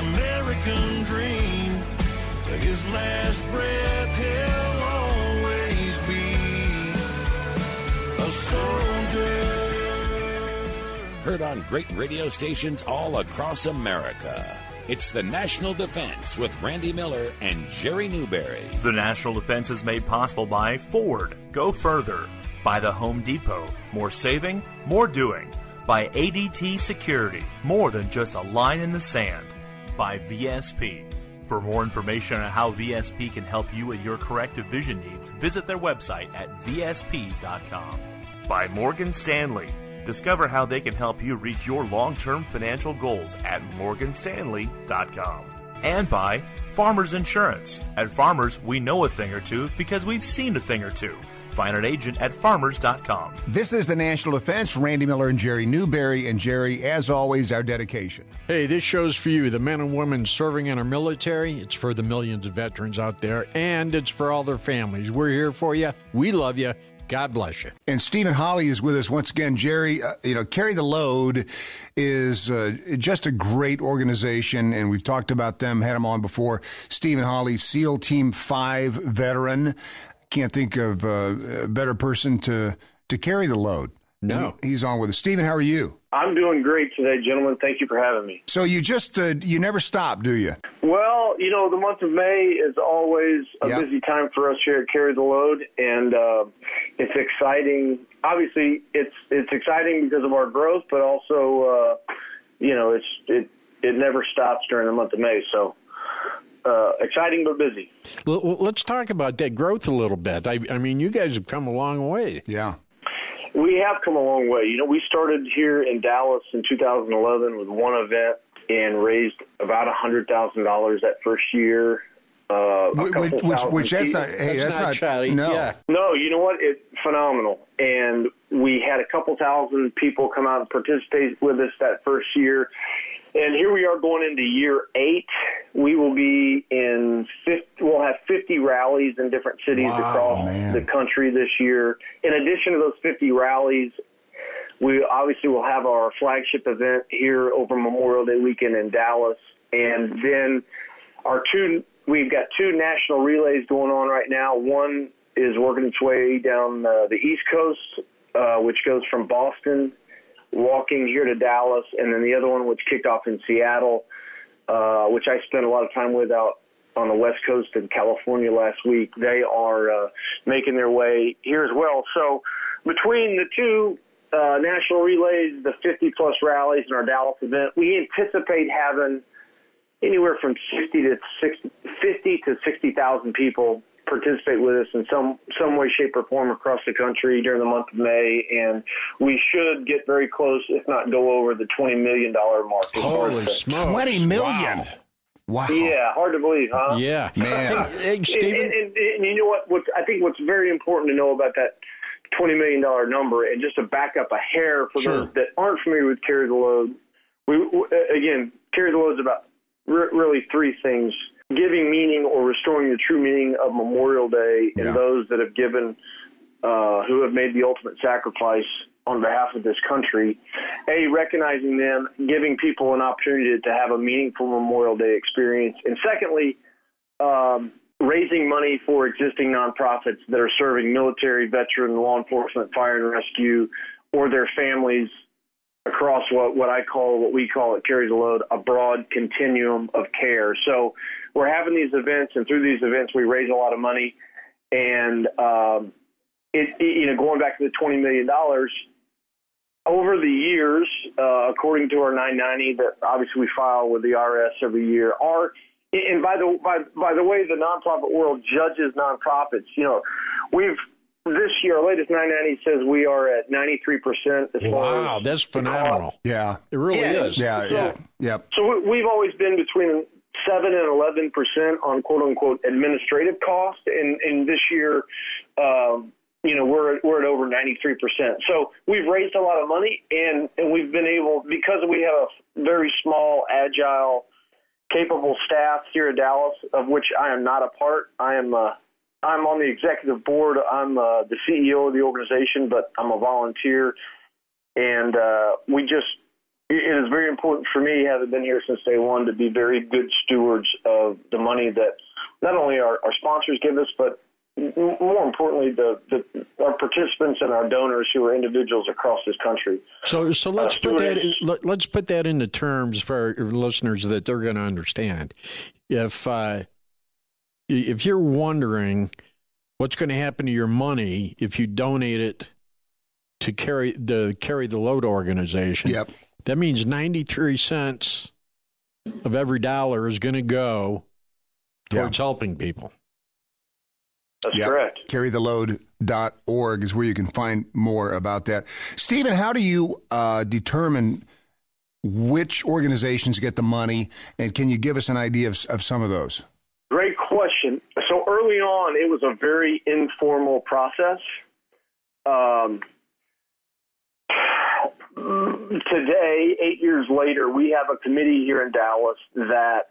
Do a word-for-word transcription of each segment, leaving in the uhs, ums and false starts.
American dream. To his last breath, he'll always be a soldier. Heard on great radio stations all across America. It's the National Defense with Randy Miller and Jerry Newberry. The National Defense is made possible by Ford, Go Further, by the Home Depot, more saving, more doing, by A D T Security, more than just a line in the sand, by V S P. For more information on how V S P can help you with your corrective vision needs, visit their website at V S P dot com. By Morgan Stanley. Discover how they can help you reach your long-term financial goals at Morgan Stanley dot com. And by Farmers Insurance. At Farmers, we know a thing or two because we've seen a thing or two. Find an agent at farmers dot com. This is the National Defense. Randy Miller and Jerry Newberry. And Jerry, as always, our dedication. Hey, this show's for you, the men and women serving in our military. It's for the millions of veterans out there, and it's for all their families. We're here for you. We love you. God bless you. And Stephen Holly is with us once again. Jerry, uh, you know, Carry the Load is uh, just a great organization, and we've talked about them, had them on before. Stephen Holly, SEAL Team five veteran. Can't think of uh, a better person to, to carry the load. No. He, he's on with us. Stephen, how are you? I'm doing great today, gentlemen. Thank you for having me. So you just, uh, you never stop, do you? Well, you know, the month of May is always a Yep. busy time for us here at Carry the Load, and uh, it's exciting. Obviously, it's it's exciting because of our growth, but also, uh, you know, it's it it never stops during the month of May. So uh, exciting but busy. Well, let's talk about that growth a little bit. I, I mean, you guys have come a long way. Yeah. We have come a long way. You know, we started here in Dallas in two thousand eleven with one event and raised about one hundred thousand dollars that first year. Uh, Which, which, which, which that's not, hey, That's that's, not not, shoddy. no. Yeah. No, you know what? It's phenomenal. And we had a couple thousand people come out and participate with us that first year. And here we are going into year eight. We will be in fifty, we'll have fifty rallies in different cities Wow, across man. the country this year. In addition to those fifty rallies, we obviously will have our flagship event here over Memorial Day weekend in Dallas. And then our two, we've got two national relays going on right now. One is working its way down uh, the East Coast, uh, which goes from Boston, walking here to Dallas, and then the other one, which kicked off in Seattle, uh, which I spent a lot of time with out on the West Coast in California last week. They are uh, making their way here as well. So between the two uh, national relays, the fifty-plus rallies, and our Dallas event, we anticipate having anywhere from sixty to sixty, fifty to sixty thousand people participate with us in some some way, shape, or form across the country during the month of May, and we should get very close, if not go over the twenty million dollars mark. Holy smokes. twenty million. Wow. Wow. Yeah, hard to believe, huh? Yeah. Man. Hey, And, Stephen. and, and, and you know what? What's, I think what's very important to know about that twenty million dollars number, and just to back up a hair for Sure. those that aren't familiar with Carry the Load, we, we again, Carry the Load is about re- really three things: giving meaning or restoring the true meaning of Memorial Day, and Yeah. those that have given, uh, who have made the ultimate sacrifice on behalf of this country. A, recognizing them, giving people an opportunity to have a meaningful Memorial Day experience. And secondly, um, raising money for existing nonprofits that are serving military, veteran, law enforcement, fire and rescue, or their families across what, what I call, what we call at Carry the Load, a broad continuum of care. So we're having these events, and through these events, we raise a lot of money. And, um, it, you know, going back to the twenty million dollars, over the years, uh, according to our nine ninety that obviously we file with the I R S every year, our and by the by, by the way the nonprofit world judges nonprofits, you know, we've this year our latest nine ninety says we are at ninety-three percent as far Wow, as that's phenomenal. Yeah. It really Yeah. is. Yeah. So- Yeah. Yep. So we- we've always been between seven and eleven percent on quote unquote administrative cost, and, and this year, um, you know, we're we're at over ninety-three percent. So we've raised a lot of money, and, and we've been able, because we have a very small, agile, capable staff here in Dallas, of which I am not a part. I am uh, I'm on the executive board. I'm uh, the C E O of the organization, but I'm a volunteer, and uh, we just it is very important for me, having been here since day one, to be very good stewards of the money that not only our, our sponsors give us, but more importantly, the, the our participants and our donors who are individuals across this country. So, so let's uh, put that in, let, let's put that into terms for our listeners that they're going to understand. If uh, if you're wondering what's going to happen to your money if you donate it to carry the Carry the Load organization, yep. that means ninety-three cents of every dollar is going to go towards yeah. helping people. That's yep. correct. carry the load dot org is where you can find more about that. Stephen, how do you uh, determine which organizations get the money, and can you give us an idea of, of some of those? Great question. So early on, it was a very informal process. Um, today, eight years later, we have a committee here in Dallas that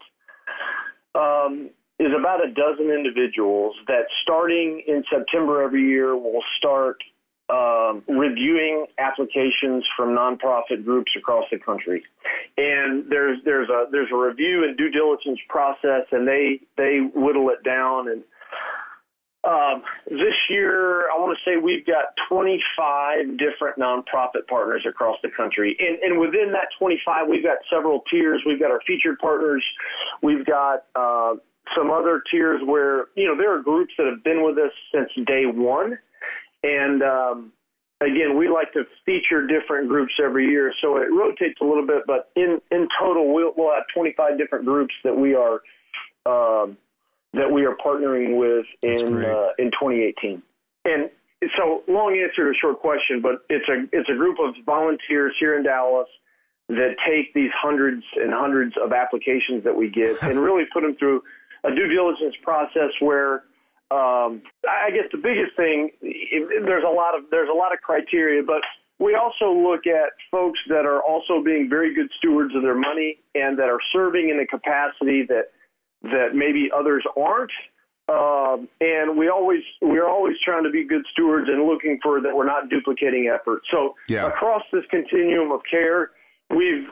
um, is about a dozen individuals that, starting in September every year, will start um, reviewing applications from nonprofit groups across the country. And there's there's a there's a review and due diligence process, and they they whittle it down. And um, this year, I want to say we've got twenty-five different nonprofit partners across the country. And, and within that twenty-five, we've got several tiers. We've got our featured partners. We've got uh, some other tiers where, you know, there are groups that have been with us since day one. And, um, again, we like to feature different groups every year, so it rotates a little bit. But in, in total, we'll, we'll have twenty-five different groups that we are um, that we are partnering with in uh, in twenty eighteen. And so, long answer to a short question, but it's a it's a group of volunteers here in Dallas that take these hundreds and hundreds of applications that we get and really put them through a due diligence process where. Um, I guess the biggest thing, there's a lot of there's a lot of criteria, but we also look at folks that are also being very good stewards of their money and that are serving in a capacity that that maybe others aren't. Um, and we always we're always trying to be good stewards and looking for that we're not duplicating effort. So yeah. Across this continuum of care, we've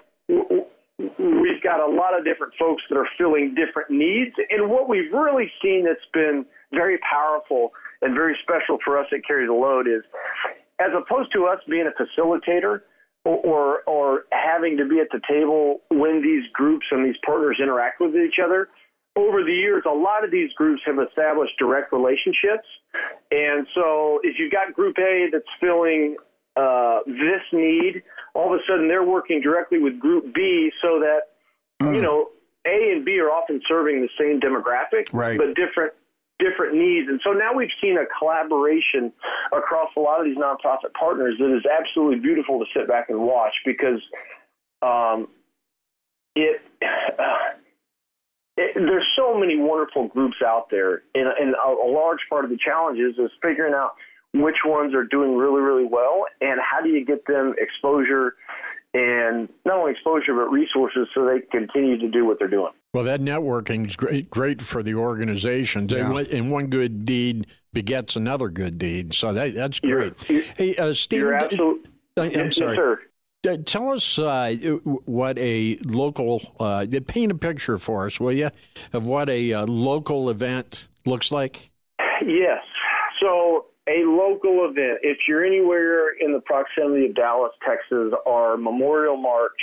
we've got a lot of different folks that are filling different needs. And what we've really seen that's been very powerful and very special for us at Carry the Load is, as opposed to us being a facilitator or, or or having to be at the table when these groups and these partners interact with each other, over the years, a lot of these groups have established direct relationships. And so if you've got Group A that's filling uh, this need, all of a sudden they're working directly with Group B so that, mm. you know, A and B are often serving the same demographic, right. but different different needs. And so now we've seen a collaboration across a lot of these nonprofit partners that is absolutely beautiful to sit back and watch because um, it, uh, it there's so many wonderful groups out there. And, and a, a large part of the challenge is, is figuring out which ones are doing really, really well and how do you get them exposure and not only exposure but resources so they continue to do what they're doing. Well, that networking is great, great for the organizations, yeah. and one good deed begets another good deed. So that that's great. You're, hey, uh, Steve, you're absolutely. I'm yes, sorry. Yes, sir. Tell us uh, what a local uh, paint a picture for us, will you, of what a uh, local event looks like? Yes. So a local event, if you're anywhere in the proximity of Dallas, Texas, our Memorial March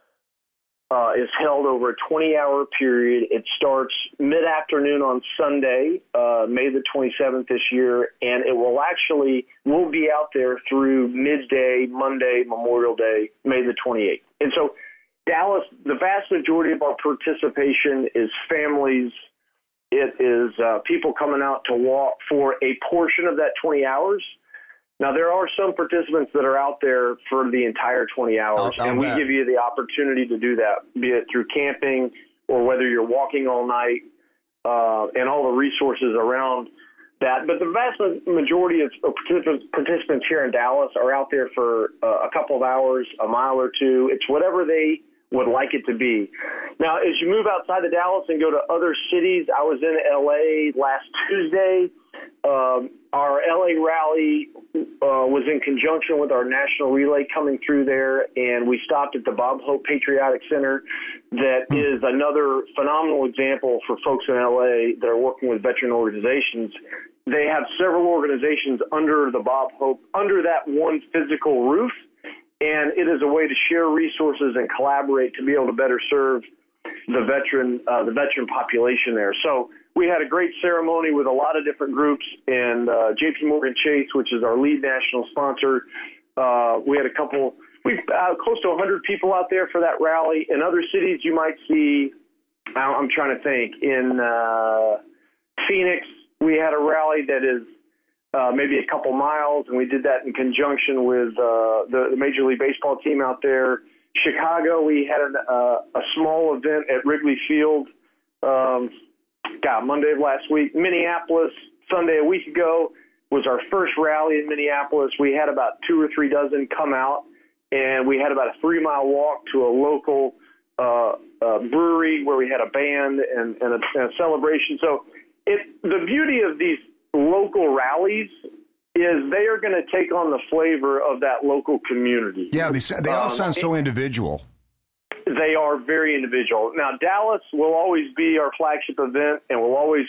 uh, is held over a twenty-hour period. It starts mid-afternoon on Sunday, uh, May the twenty-seventh this year, and it will actually, we'll be out there through midday, Monday, Memorial Day, May the twenty-eighth. And so Dallas, the vast majority of our participation is families. It is uh, people coming out to walk for a portion of that twenty hours. Now, there are some participants that are out there for the entire twenty hours, I'll, I'll and we bet. give you the opportunity to do that, be it through camping or whether you're walking all night uh, and all the resources around that. But the vast majority of participants here in Dallas are out there for uh, a couple of hours, a mile or two. It's whatever they would like it to be. Now, as you move outside of Dallas and go to other cities, I was in L A last Tuesday, Um, our L A rally uh, was in conjunction with our national relay coming through there, and we stopped at the Bob Hope Patriotic Center. That hmm. is another phenomenal example for folks in L A that are working with veteran organizations. They have several organizations under the Bob Hope, under that one physical roof, and it is a way to share resources and collaborate to be able to better serve the veteran, uh, the veteran population there. So we had a great ceremony with a lot of different groups, and uh, J P Morgan Chase, which is our lead national sponsor. Uh, we had a couple, we uh, close to one hundred people out there for that rally. In other cities, you might see, I'm trying to think, in uh, Phoenix, we had a rally that is uh, maybe a couple miles, and we did that in conjunction with uh, the, the Major League Baseball team out there. Chicago, we had an, uh, a small event at Wrigley Field, um, God, Monday of last week. Minneapolis, Sunday a week ago, was our first rally in Minneapolis. We had about two or three dozen come out, and we had about a three-mile walk to a local uh, uh, brewery where we had a band and, and, a, and a celebration. So it, the beauty of these local rallies is they are going to take on the flavor of that local community. Yeah, they, they all um, sound so it, individual. They are very individual. Now, Dallas will always be our flagship event and will always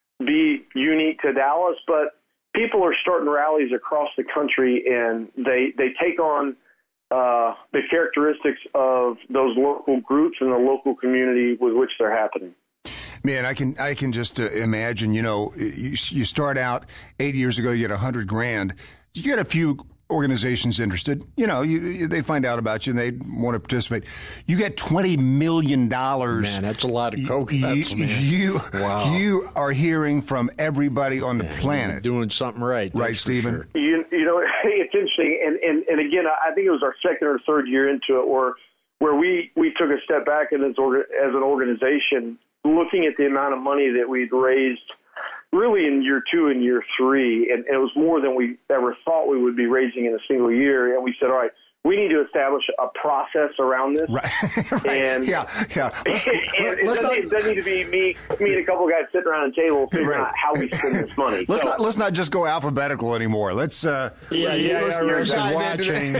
be unique to Dallas, but people are starting rallies across the country, and they, they take on uh, the characteristics of those local groups and the local community with which they're happening. Man, I can I can just uh, imagine, you know, you, you start out eight years ago, you get a hundred grand. You get a few organizations interested. You know, you, you, they find out about you and they want to participate. You get twenty million dollars. Man, that's a lot of coke. You, man. you, wow. you are hearing from everybody on the man, planet. Doing something right. Right, Stephen? Sure. You, you know, it's interesting. And, and, and again, I think it was our second or third year into it where, where we, we took a step back as, as an organization, looking at the amount of money that we'd raised really in year two and year three, and, and it was more than we ever thought we would be raising in a single year. And we said, all right, we need to establish a process around this. Right. right. And, yeah, yeah. Let's, and let, it, let's doesn't, not, it doesn't need to be me, me and a couple of guys sitting around a table figuring right. out how we spend this money. Let's so, not let's not just go alphabetical anymore. Let's uh, yeah, let's, yeah, let's, yeah, let's watching.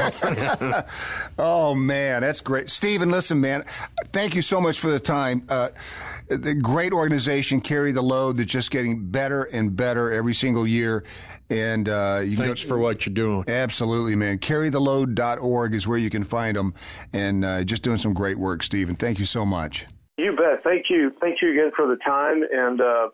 So. Oh man, that's great, Stephen. Listen, man, thank you so much for the time. Uh, the great organization, Carry the Load, that's just getting better and better every single year. And uh, you thanks can go, for what you're doing. Absolutely, man. carry the load dot org is where you can find them, and uh, just doing some great work, Stephen. Thank you so much. You bet. Thank you. Thank you again for the time, and uh,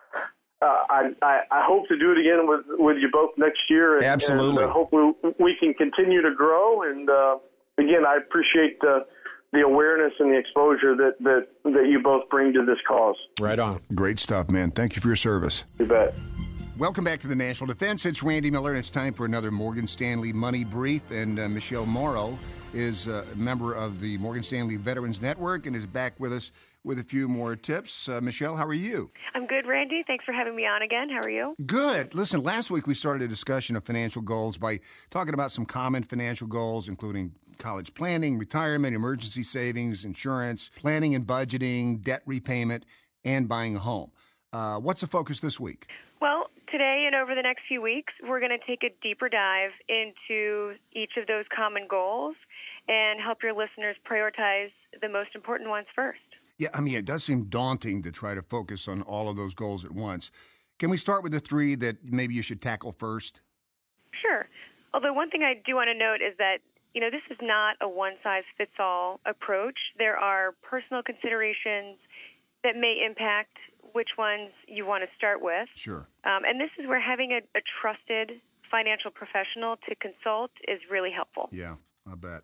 uh, I, I, I hope to do it again with, with you both next year. And, Absolutely. And uh, hopefully we can continue to grow. And uh, again, I appreciate the the awareness and the exposure that, that, that you both bring to this cause. Right on. Great stuff, man. Thank you for your service. You bet. Welcome back to the National Defense. It's Randy Miller, and it's time for another Morgan Stanley Money Brief. And uh, Michelle Morrow is a member of the Morgan Stanley Veterans Network and is back with us with a few more tips. Uh, Michelle, how are you? I'm good, Randy. Thanks for having me on again. How are you? Good. Listen, last week we started a discussion of financial goals by talking about some common financial goals, including college planning, retirement, emergency savings, insurance, planning and budgeting, debt repayment, and buying a home. Uh, what's the focus this week? Well, today and over the next few weeks, we're going to take a deeper dive into each of those common goals and help your listeners prioritize the most important ones first. Yeah, I mean, it does seem daunting to try to focus on all of those goals at once. Can we start with the three that maybe you should tackle first? Sure. Although one thing I do want to note is that, you know, this is not a one-size-fits-all approach. There are personal considerations that may impact which ones you want to start with. Sure. Um, and this is where having a, a trusted financial professional to consult is really helpful. Yeah, I bet.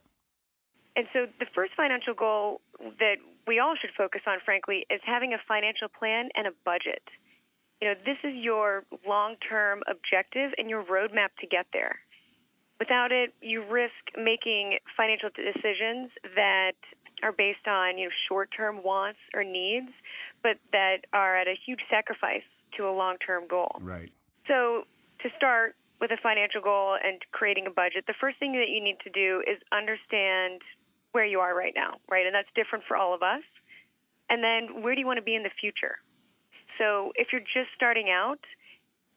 And so the first financial goal that we all should focus on, frankly, is having a financial plan and a budget. You know, this is your long-term objective and your roadmap to get there. Without it, you risk making financial decisions that are based on, you know, short-term wants or needs, but that are at a huge sacrifice to a long-term goal. Right. So to start with a financial goal and creating a budget, the first thing that you need to do is understand where you are right now, right? And that's different for all of us. And then where do you want to be in the future? So if you're just starting out,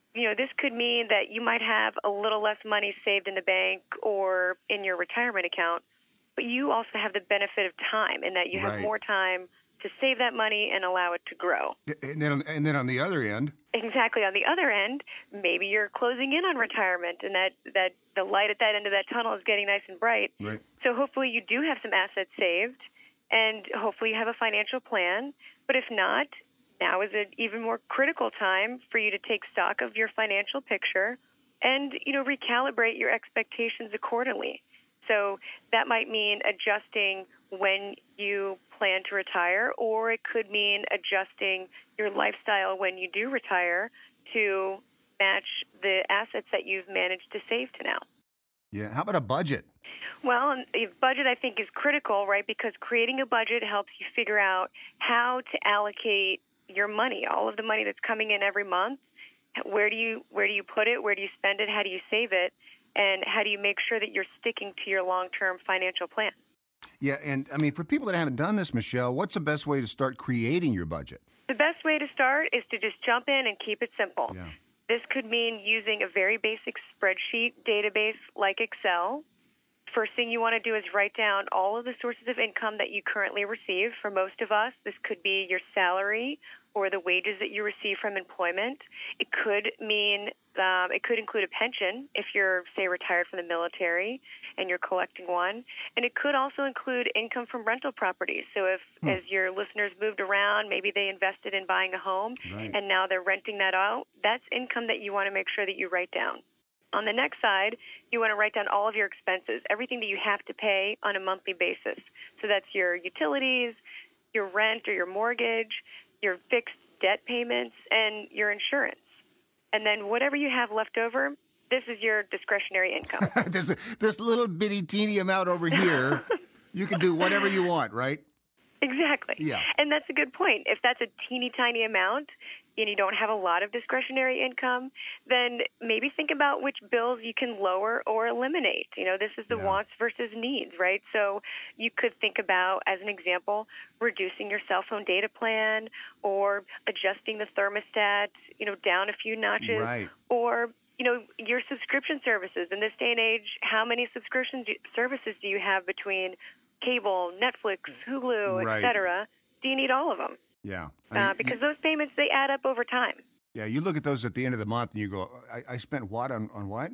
you know, this could mean that you might have a little less money saved in the bank or in your retirement account, but you also have the benefit of time in that you have Right. more time to save that money and allow it to grow. And then, and then on the other end, Exactly. On the other end, maybe you're closing in on retirement and that, that the light at that end of that tunnel is getting nice and bright. right? So hopefully you do have some assets saved and hopefully you have a financial plan. But if not, now is an even more critical time for you to take stock of your financial picture and, you know, recalibrate your expectations accordingly. So that might mean adjusting when you plan to retire, or it could mean adjusting your lifestyle when you do retire to match the assets that you've managed to save to now. Yeah. How about a budget? Well, and a budget, I think, is critical, right? Because creating a budget helps you figure out how to allocate your money, all of the money that's coming in every month. Where do you where do you put it? Where do you spend it? How do you save it? And how do you make sure that you're sticking to your long-term financial plan? Yeah, and I mean, for people that haven't done this, Michelle, what's the best way to start creating your budget? The best way to start is to just jump in and keep it simple. Yeah. This could mean using a very basic spreadsheet database like Excel. First thing you want to do is write down all of the sources of income that you currently receive. For most of us, this could be your salary or the wages that you receive from employment. It could mean, um, it could include a pension if you're, say, retired from the military and you're collecting one. And it could also include income from rental properties. So if, Hmm. as your listeners moved around, maybe they invested in buying a home Right. and now they're renting that out, that's income that you want to make sure that you write down. On the next side, you want to write down all of your expenses, everything that you have to pay on a monthly basis. So that's your utilities, your rent or your mortgage, your fixed debt payments, and your insurance. And then whatever you have left over, this is your discretionary income. There's a, this little bitty teeny amount over here. You can do whatever you want, right? Exactly. Yeah. And that's a good point. If that's a teeny tiny amount and you don't have a lot of discretionary income, then maybe think about which bills you can lower or eliminate. You know, this is the Yeah. wants versus needs, right? So you could think about, as an example, reducing your cell phone data plan or adjusting the thermostat, you know, down a few notches. Right. Or, you know, your subscription services. In this day and age, how many subscription do, services do you have between cable, Netflix, Hulu, Right. et cetera? Do you need all of them? Yeah. I Uh, mean, because you- those payments, they add up over time. yeah, you look at those at the end of the month and you go, I, I spent what on, on what?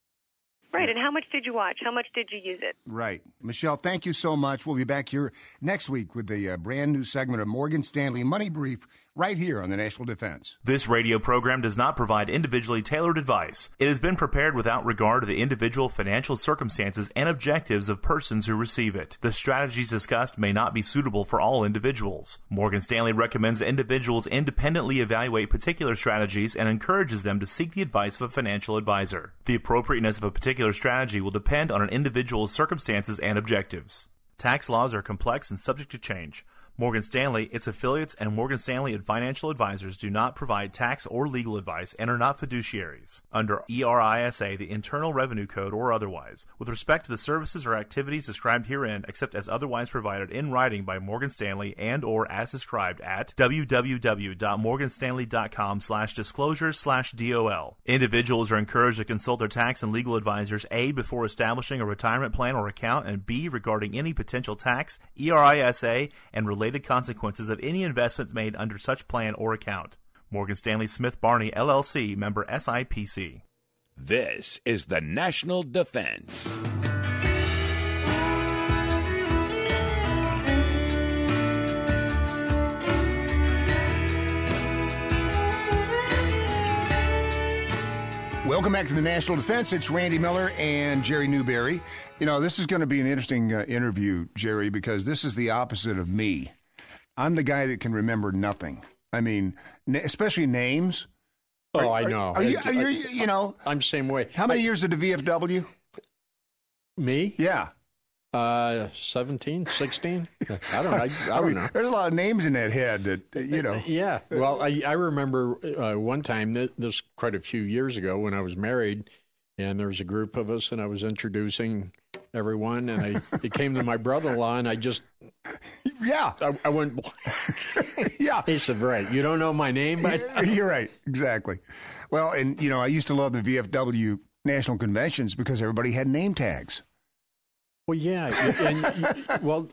Right. And how much did you watch? How much did you use it? Right. Michelle, thank you so much. We'll be back here next week with the uh, brand new segment of Morgan Stanley Money Brief right here on the National Defense. This radio program does not provide individually tailored advice. It has been prepared without regard to the individual financial circumstances and objectives of persons who receive it. The strategies discussed may not be suitable for all individuals. Morgan Stanley recommends that individuals independently evaluate particular strategies and encourages them to seek the advice of a financial advisor. The appropriateness of a particular strategy will depend on an individual's circumstances and objectives. Tax laws are complex and subject to change. Morgan Stanley, its affiliates, and Morgan Stanley and financial advisors do not provide tax or legal advice and are not fiduciaries under E R I S A, the Internal Revenue Code, or otherwise, with respect to the services or activities described herein, except as otherwise provided in writing by Morgan Stanley and or as described at www.morganstanley.com slash disclosures slash DOL. Individuals are encouraged to consult their tax and legal advisors, A, before establishing a retirement plan or account, and B, regarding any potential tax, E R I S A, and related consequences of any investments made under such plan or account. Morgan Stanley Smith Barney, L L C, member S I P C. This is the National Defense. Welcome back to the National Defense. It's Randy Miller and Jerry Newberry. You know, this is going to be an interesting uh, interview, Jerry, because this is the opposite of me. I'm the guy that can remember nothing. I mean, na- especially names. Oh, Are- I know. Are you, I- are you, you know, I'm same way. how many I- years at the V F W? Me? Yeah. Uh, seventeen, sixteen? I don't. I, I don't know. There's a lot of names in that head that, uh, you know. Yeah. Well, I, I remember uh, one time, th- this quite a few years ago when I was married, and there was a group of us, and I was introducing everyone, and I it came to my brother-in-law, and I just Yeah. I, I went, yeah. he said, right, you don't know my name, but You're right. Exactly. Well, and, you know, I used to love the V F W national conventions because everybody had name tags. Well, yeah. And, well,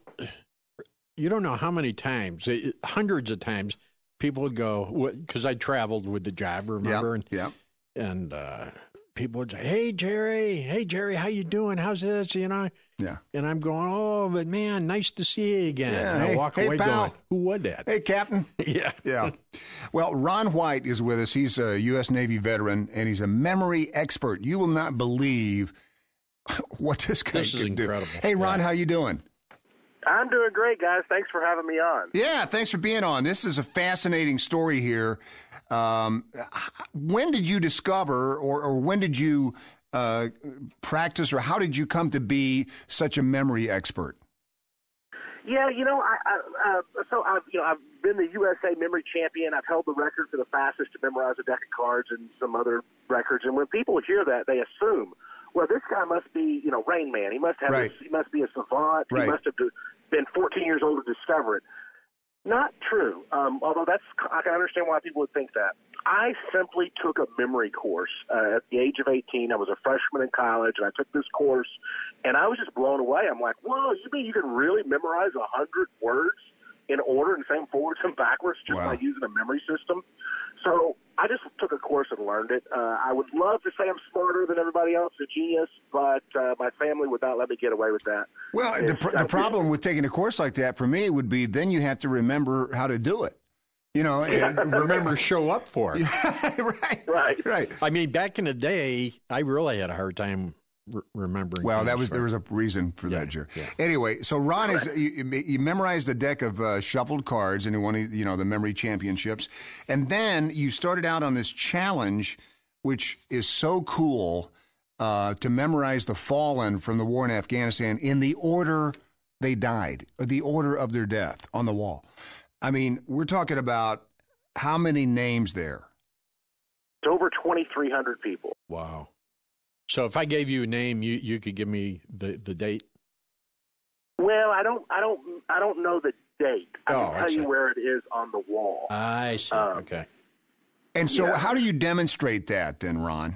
you don't know how many times, hundreds of times, people would go, because I traveled with the job, remember? Yeah. And, yeah. And uh, people would say, hey, Jerry, hey, Jerry, how you doing? How's this? You know? Yeah. And I'm going, oh, but man, nice to see you again. Yeah, and I hey, walk hey, away pal. going, who was that? Hey, Captain. Yeah. Yeah. Well, Ron White is with us. He's a U S Navy veteran, and he's a memory expert. You will not believe what this guy This is can do. incredible. Hey, Ron, Yeah. how you doing? I'm doing great, guys. Thanks for having me on. Yeah, thanks for being on. This is a fascinating story here. Um, when did you discover, or, or when did you uh, practice, or how did you come to be such a memory expert? Yeah, you know, I, I uh, so I've you know I've been the U S A memory champion. I've held the record for the fastest to memorize a deck of cards and some other records. And when people hear that, they assume, well, this guy must be, you know, Rain Man. He must have, Right. this, he must be a savant. Right. He must have been fourteen years old to discover it. Not true. Um, although that's, I can understand why people would think that. I simply took a memory course uh, at the age of eighteen. I was a freshman in college, and I took this course, and I was just blown away. I'm like, whoa, you mean you can really memorize a hundred words in order and same forwards and backwards just Wow. by using a memory system? So I just took a course and learned it. Uh, I would love to say I'm smarter than everybody else, a genius, but uh, my family would not let me get away with that. Well, the, It's- pr- the problem with taking a course like that for me would be then you have to remember how to do it. You know, and Remember to show up for it. right, Right. right. I mean, back in the day, I really had a hard time re- remembering. Well, that things, was there right? was a reason for Yeah, that, Jerry. yeah. Anyway, so Ron is you, you memorized a deck of uh, shuffled cards and he won you know the memory championships, and then you started out on this challenge, which is so cool uh, to memorize the fallen from the war in Afghanistan in the order they died, or the order of their death on the wall. I mean, we're talking about how many names there? It's over twenty-three hundred people. Wow. So if I gave you a name, you, you could give me the, the date? Well, I don't, I don't, I don't know the date. I Oh, can I tell see. you where it is on the wall. I see. Um, okay. And so, Yeah. how do you demonstrate that then, Ron?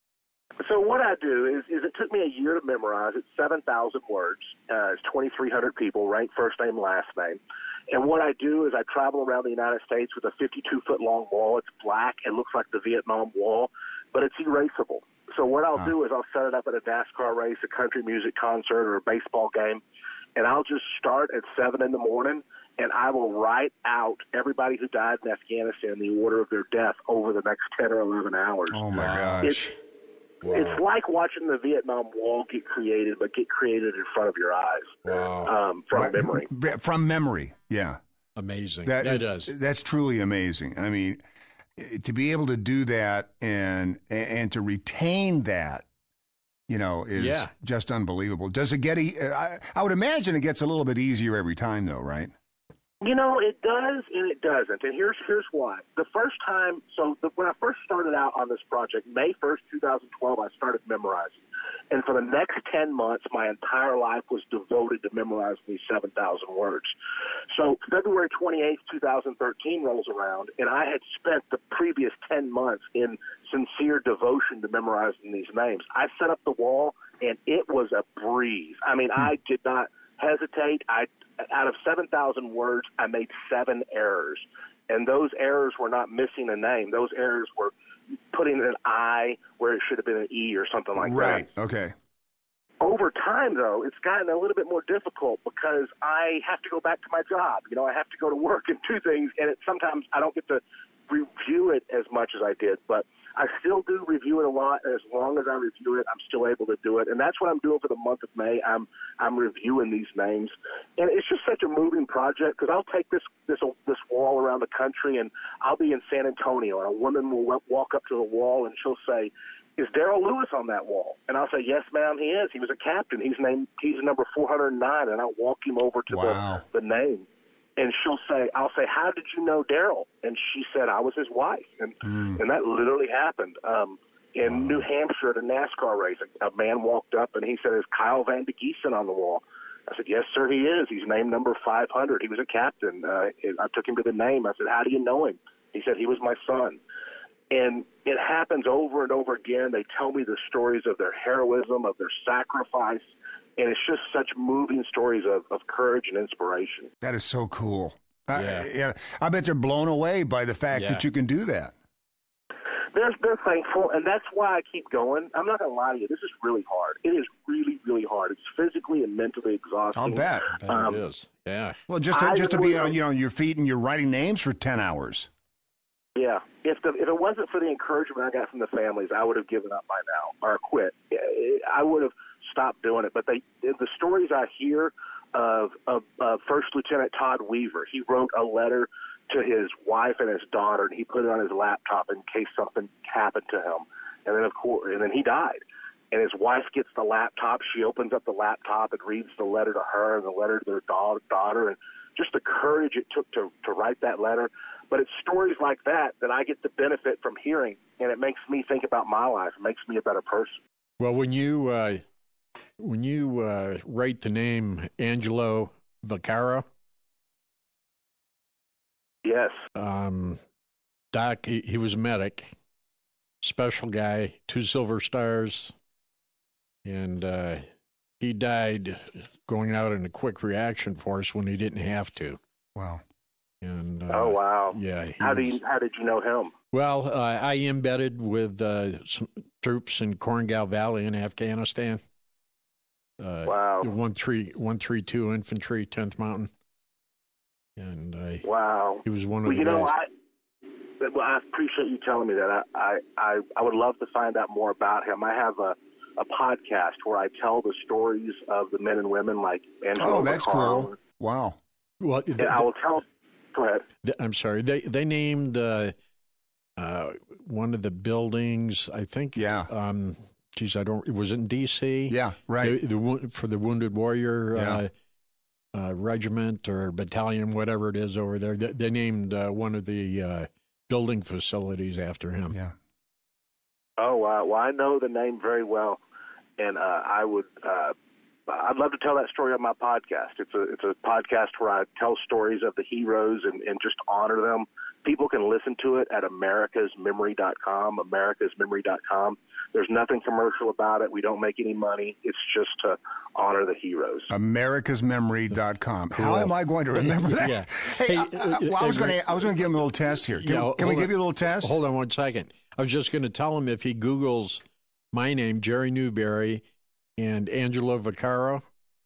So what I do is, is it took me a year to memorize. It's seven thousand words. Uh, it's twenty-three hundred people, ranked first name, last name. And what I do is I travel around the United States with a fifty-two foot long wall. It's black. It looks like the Vietnam Wall, but it's erasable. So what I'll Huh. do is I'll set it up at a NASCAR race, a country music concert, or a baseball game, and I'll just start at seven in the morning, and I will write out everybody who died in Afghanistan, the order of their death, over the next ten or eleven hours. Oh my Wow. gosh! It's it's like watching the Vietnam Wall get created, but get created in front of your eyes Wow. um, from But- memory. From memory, yeah. Amazing. That That is- does. That's truly amazing. I mean, to be able to do that and and to retain that, you know, is Yeah. just unbelievable. Does it get? E- I, I would imagine it gets a little bit easier every time, though, right? You know, it does and it doesn't. And here's here's why. The first time, so the, when I first started out on this project, May first, twenty twelve, I started memorizing. And for the next ten months, my entire life was devoted to memorizing these seven thousand words. So February twenty-eighth, twenty thirteen rolls around, and I had spent the previous ten months in sincere devotion to memorizing these names. I set up the wall, and it was a breeze. I mean, I did not hesitate. I out of seven thousand words, I made seven errors. And those errors were not missing a name. Those errors were putting an I where it should have been an E or something like right. that. Okay. Over time, though, it's gotten a little bit more difficult because I have to go back to my job. You know, I have to go to work and do things, and it, sometimes I don't get to review it as much as I did, but I still do review it a lot. As long as I review it, I'm still able to do it, and that's what I'm doing for the month of May. I'm I'm reviewing these names, and it's just such a moving project because I'll take this this this wall around the country, and I'll be in San Antonio, and a woman will walk up to the wall, and she'll say, "Is Daryl Lewis on that wall?" And I'll say, "Yes, ma'am, he is. He was a captain. He's named he's number four hundred nine," and I'll walk him over to Wow. the the name. And she'll say, I'll say, "How did you know Daryl?" And she said, "I was his wife." And Mm. and that literally happened. Um, in Wow. New Hampshire at a NASCAR race, a, a man walked up and he said, "Is Kyle Van de Giesen on the wall?" I said, yes, sir, he is. He's named number five hundred. He was a captain. Uh, I took him to the name. I said, how do you know him? He said, he was my son. And it happens over and over again. They tell me the stories of their heroism, of their sacrifice, and it's just such moving stories of, of courage and inspiration. That is so cool. Yeah. I, yeah, I bet they're blown away by the fact Yeah. that you can do that. They're, they're thankful, and that's why I keep going. I'm not going to lie to you. This is really hard. It is really, really hard. It's physically and mentally exhausting. I'll bet. I bet Um, it is. Yeah. Well, just to, I just to be would- on, you know, on your feet and you're writing names for ten hours. Yeah. If the if it wasn't for the encouragement I got from the families, I would have given up by now or quit. I would have stopped doing it. But they, the stories I hear of, of, of First Lieutenant Todd Weaver, he wrote a letter to his wife and his daughter, and he put it on his laptop in case something happened to him. And then, of course, and then he died. And his wife gets the laptop. She opens up the laptop and reads the letter to her and the letter to their daughter, and just the courage it took to, to write that letter. But it's stories like that that I get the benefit from hearing, and it makes me think about my life. It makes me a better person. Well, when you uh, when you uh, write the name Angelo Vaccaro, Yes. um, Doc, he, he was a medic, special guy, two silver stars, and uh, he died going out in a quick reaction force when he didn't have to. Wow. And uh, Oh, wow. yeah. he How do was- you how did you know him? Well, uh, I embedded with uh, some troops in Korengal Valley in Afghanistan. Uh, Wow. one three one three two Infantry, tenth Mountain, and uh, Wow. he was one of Well, the you know, guys. I well, I appreciate you telling me that. I, I, I, I would love to find out more about him. I have a, a podcast where I tell the stories of the men and women like Angelo Oh, that's Vaccaro. cool. Wow. Well, And th- I will tell. Go ahead. th- I'm sorry. They they named uh, uh, one of the buildings. I think. Yeah. Um, geez, I don't. Was it in D C? Yeah, right. The, the wo- for the Wounded Warrior Yeah. uh, uh, Regiment or Battalion, whatever it is over there. They, they named uh, one of the uh, building facilities after him. Yeah. Oh, wow. Well, I know the name very well, and uh, I would. Uh, I'd love to tell that story on my podcast. It's a it's a podcast where I tell stories of the heroes and, and just honor them. People can listen to it at americas memory dot com, americas memory dot com. There's nothing commercial about it. We don't make any money. It's just to honor the heroes. americas memory dot com. How am I going to remember that? Yeah. Hey, Hey, uh, uh, well, I was uh, going to I was going to give him a little test here. Can, Yeah, can we hold give you a little test? Hold on one second. I was just going to tell him if he Googles my name, Jerry Newberry, and Angelo Vaccaro,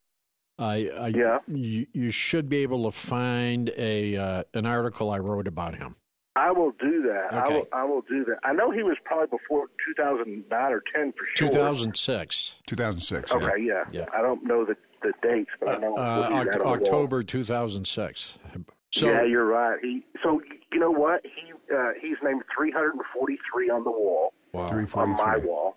I, I Yeah. you, you should be able to find a uh, an article I wrote about him. I will do that. I Okay. will. I will do that. I know he was probably before two thousand nine or ten for sure. two thousand six. two thousand six. Okay, yeah. Yeah. I don't know the, the dates, but I know Uh, we'll do that Oct- on the wall. October two thousand six. So yeah, you're right. He so you know what? He uh, he's named three hundred forty-three on the wall wow. three on my forty-three. wall.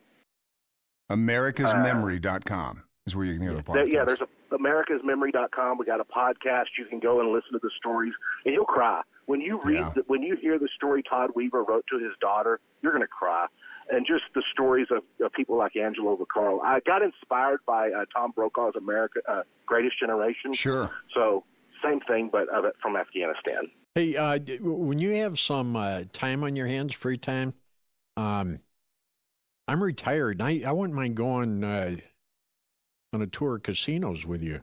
americas memory dot com is where you can hear the There, podcast. yeah, there's a americas memory dot com. We got a podcast. You can go and listen to the stories, and you'll cry when you read Yeah. the, when you hear the story Todd Weaver wrote to his daughter. You're going to cry, and just the stories of, of people like Angelo Vaccaro. I got inspired by uh, Tom Brokaw's America uh, Greatest Generation. Sure. So same thing, but of it from Afghanistan. Hey, uh, d- when you have some uh, time on your hands, free time, um, I'm retired. And I I wouldn't mind going uh, on a tour of casinos with you.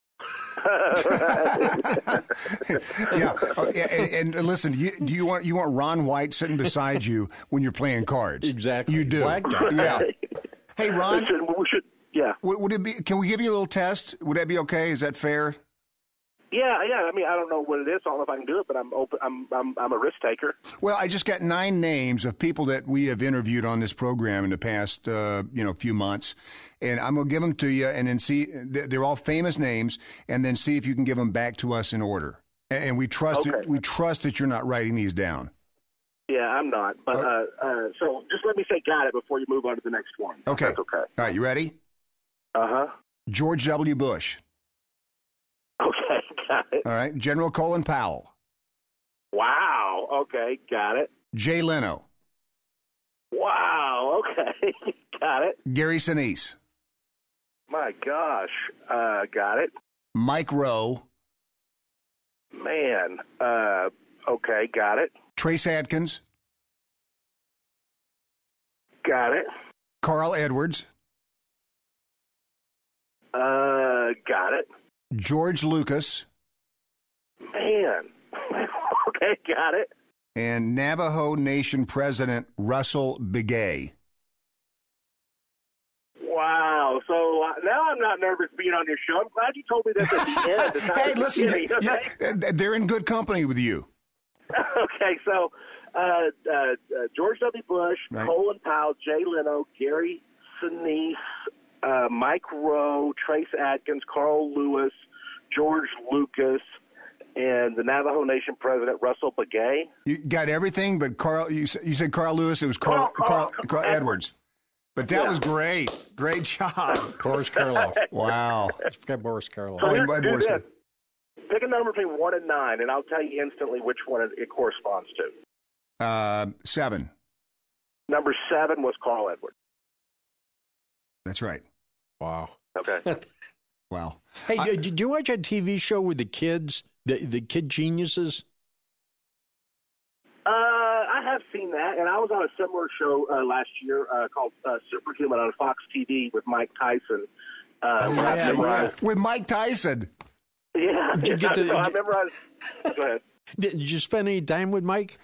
yeah. Oh, yeah, and, and listen, you, do you want you want Ron White sitting beside you when you're playing cards? Exactly. You do. Black guy. Yeah. Hey, Ron, Listen, we should. Yeah. would, would it be? Can we give you a little test? Would that be okay? Is that fair? Yeah, yeah. I mean, I don't know what it is. I don't know if I can do it, but I'm open. I'm I'm I'm a risk taker. Well, I just got nine names of people that we have interviewed on this program in the past, uh, you know, few months, and I'm gonna give them to you, and then see. They're all famous names, and then see if you can give them back to us in order. And we trust Okay. it, we trust that you're not writing these down. Yeah, I'm not. But uh, uh, so just let me say got it before you move on to the next one. if Okay. That's okay. All right, you ready? Uh huh. George W. Bush. Okay, got it. All right, General Colin Powell. Wow. Okay, got it. Jay Leno. Wow. Okay, got it. Gary Sinise. My gosh. Uh, got it. Mike Rowe. Man, uh, okay, got it. Trace Adkins. Got it. Carl Edwards. Uh, got it. George Lucas. Man. Okay, got it. And Navajo Nation President Russell Begay. Wow. So uh, now I'm not nervous being on your show. I'm glad you told me this at the end. It's not Hey, at the listen, beginning, you- okay? you- they're in good company with you. Okay, so uh, uh, uh, George W. Bush, Right. Colin Powell, Jay Leno, Gary Sinise, uh, Mike Rowe, Trace Adkins, Carl Lewis, George Lucas, and the Navajo Nation President Russell Begay. You got everything, but Carl. You said, you said Carl Lewis. It was Carl Carl- Carl, Carl- Carl Edwards. But that Yeah. was great. Great job. Boris Karloff. Wow. I forgot Boris Karloff. So Oh, here, and by do Boris- this. Pick a number between one and nine, and I'll tell you instantly which one it, it corresponds to. Uh, seven. Number seven was Carl Edwards. That's right. Wow. Okay. Wow. Hey, I- did you watch a T V show with the kids, the the kid geniuses? Uh, I have seen that, and I was on a similar show uh, last year uh, called uh, Superhuman on Fox T V with Mike Tyson. Uh, Oh, where I yeah, memorized- With Mike Tyson. Yeah, Did you get to- so I memorized. Go ahead. Did you spend any time with Mike?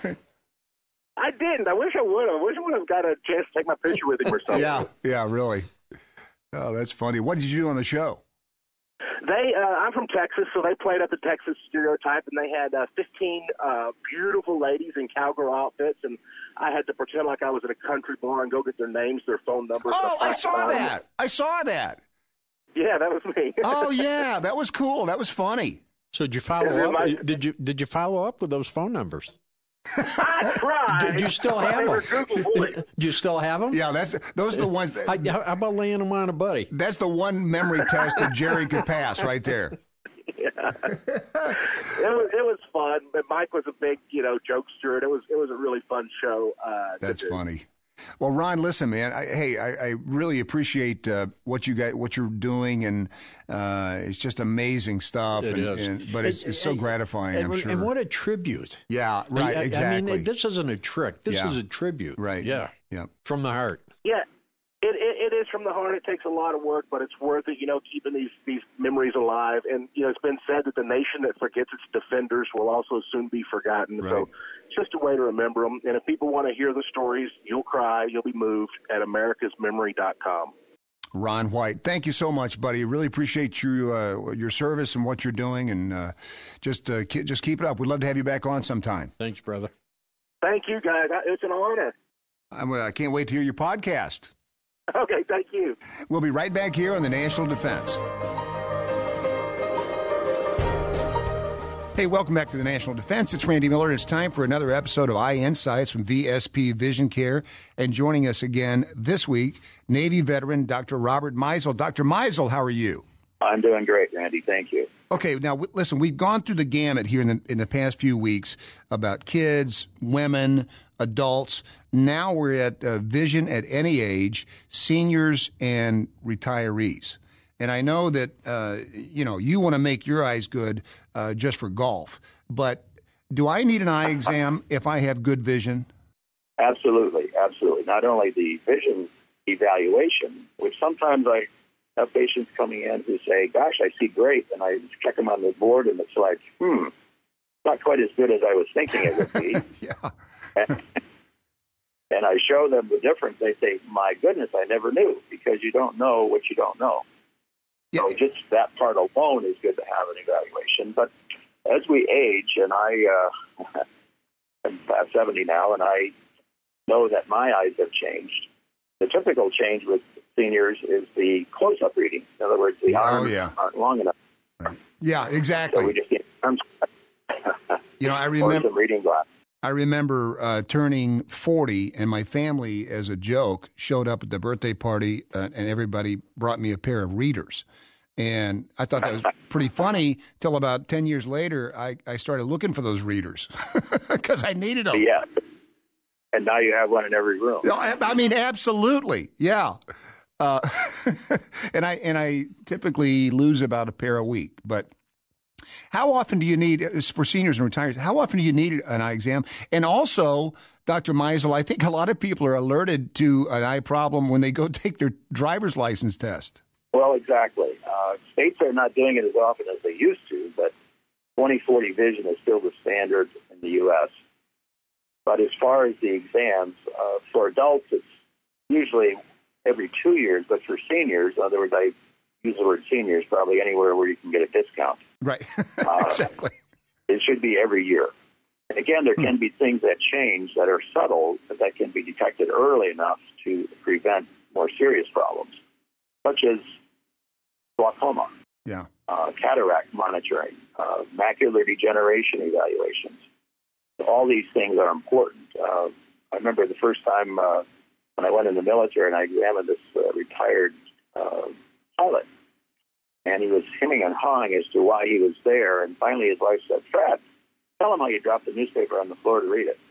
I didn't. I wish I would have. I wish I would have got a chance to take my picture with him or something. Yeah. Yeah. Really. Oh, that's funny. What did you do on the show? They, uh, I'm from Texas, so they played up the Texas stereotype, and they had uh, fifteen uh, beautiful ladies in cowgirl outfits, and I had to pretend like I was at a country bar and go get their names, their phone numbers. Oh, and a I saw fax line. that. I saw that. Yeah, that was me. Oh, yeah. That was cool. That was funny. So did you follow Is it up? my- Did you did you follow up with those phone numbers? I tried. Do you still have They were them? Google Voice. Do you still have them? Yeah. That's those are the ones. That, How, how about laying them on a buddy? That's the one memory test that Jerry could pass right there. Yeah. it was it was fun, but Mike was a big, you know, jokester, and it was it was a really fun show. Uh, to That's do. funny. Well, Ron, listen, man. I, hey, I, I really appreciate uh, what you got, what you're doing, and uh, it's just amazing stuff. It and, is. and- but it's, And- it's so and- gratifying. And, I'm sure. and what a tribute! yeah, right. I- I, exactly. I mean, this isn't a trick. This Yeah. is a tribute. right. Yeah. Yeah. From the heart. Yeah, it, it it is from the heart. It takes a lot of work, but it's worth it. You know, keeping these these memories alive. And you know, it's been said that the nation that forgets its defenders will also soon be forgotten. Right. So it's just a way to remember them. And if people want to hear the stories, you'll cry, you'll be moved at americas memory dot com. Ron White, thank you so much, buddy. Really appreciate you, uh, your service and what you're doing, and uh, just uh, ke- just keep it up. We'd love to have you back on sometime. Thanks, brother. Thank you, guys. It's an honor. I'm, uh, I can't wait to hear your podcast. Okay, thank you. We'll be right back here on the National Defense. Hey, welcome back to the National Defense. It's Randy Miller. It's time for another episode of Eye Insights from V S P Vision Care. And joining us again this week, Navy veteran Doctor Robert Meisel. Doctor Meisel, how are you? I'm doing great, Randy. Thank you. Okay, now w- listen, we've gone through the gamut here in the in the past few weeks about kids, women, adults. Now we're at uh, vision at any age, seniors and retirees. And I know that uh, you know you want to make your eyes good uh, just for golf, but do I need an eye exam if I have good vision? Absolutely, absolutely. Not only the vision evaluation, which sometimes I have patients coming in who say, gosh, I see great, and I check them on the board, and it's like, hmm, not quite as good as I was thinking it would be. Yeah. and, and I show them the difference. They say, my goodness, I never knew, because you don't know what you don't know. Yeah. So just that part alone is good to have an evaluation. But as we age, and I, uh, I'm past seventy now, and I know that my eyes have changed. The typical change with seniors is the close-up reading. In other words, the Oh, arms yeah. aren't long enough. Yeah, So exactly. we just need arms You know, I or remember. some reading glasses. I remember uh, turning forty, and my family, as a joke, showed up at the birthday party, uh, and everybody brought me a pair of readers. And I thought that was pretty funny till about ten years later, I, I started looking for those readers because I needed them. Yeah. And now you have one in every room. I, I mean, absolutely. Yeah. Uh, and I and I typically lose about a pair a week. But how often do you need, for seniors and retirees, how often do you need an eye exam? And also, Doctor Meisel, I think a lot of people are alerted to an eye problem when they go take their driver's license test. Well, exactly. Uh, states are not doing it as often as they used to, but twenty forty vision is still the standard in the U S. But as far as the exams, uh, for adults, it's usually every two years, but for seniors, in other words, I use the word seniors, probably anywhere where you can get a discount. Right, uh, exactly. It should be every year. And again, there can be things that change that are subtle, but that can be detected early enough to prevent more serious problems, such as glaucoma, yeah, uh, cataract monitoring, uh, macular degeneration evaluations. All these things are important. Uh, I remember the first time uh, when I went in the military and I examined this uh, retired uh, pilot, and he was hemming and hawing as to why he was there. And finally, his wife said, "Fred, tell him how you dropped the newspaper on the floor to read it."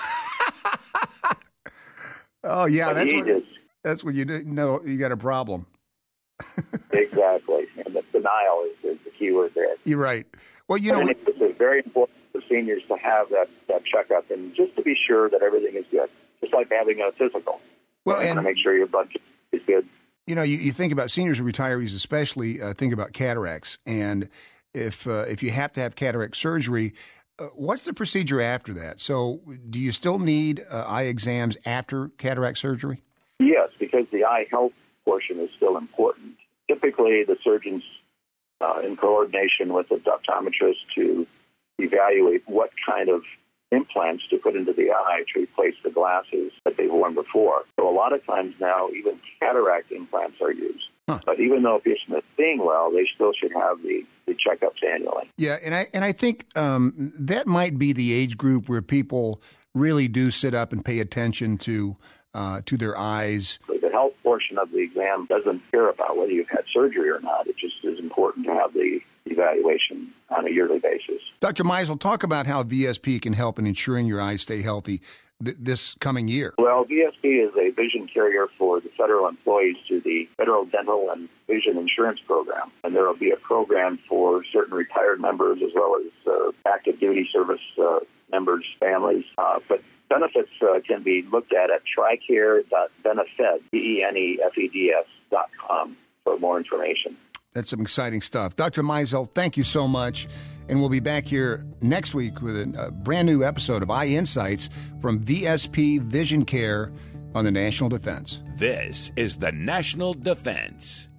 Oh yeah, but that's what, just, that's when you know you got a problem. Exactly, and the denial is, is the key word there. You're right. Well, you but know, it's very important for seniors to have that, that checkup and just to be sure that everything is good, just like having a physical. Well, you and want to make sure your blood is good. You know, you, you think about seniors and retirees, especially uh, think about cataracts, and if uh, if you have to have cataract surgery, uh, what's the procedure after that? So, do you still need uh, eye exams after cataract surgery? Yes, because the eye health portion is still important. Typically, the surgeons, uh, in coordination with the optometrist, to evaluate what kind of implants to put into the eye to replace the glasses that they've worn before. So a lot of times now, even cataract implants are used. Huh. But even though a patient is seeing well, they still should have the, the checkups annually. Yeah, and I and I think um, that might be the age group where people really do sit up and pay attention to uh, to their eyes. The health portion of the exam doesn't care about whether you've had surgery or not. It just is important to have the evaluation on a yearly basis. Doctor Meisel, talk about how V S P can help in ensuring your eyes stay healthy th- this coming year. Well, V S P is a vision carrier for the federal employees to the Federal Dental and Vision Insurance Program. And there will be a program for certain retired members as well as uh, active duty service uh, members, families. Uh, but benefits uh, can be looked at at tricare dot benefed, B E N E F E D S dot com for more information. That's some exciting stuff. Doctor Meisel, thank you so much. And we'll be back here next week with a, a brand new episode of Eye Insights from V S P Vision Care on the National Defense. This is the National Defense.